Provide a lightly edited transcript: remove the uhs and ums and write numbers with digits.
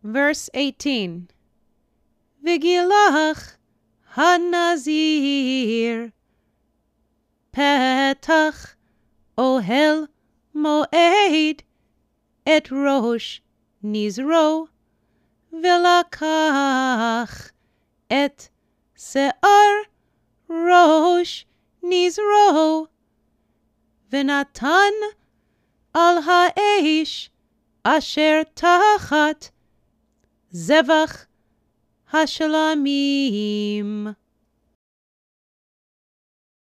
Verse 18. Vigilach hanazir petach ohel moed et rosh nizro vilakach et se'ar rosh nizro v'natan al ha'esh asher tachat zevach hashlamim.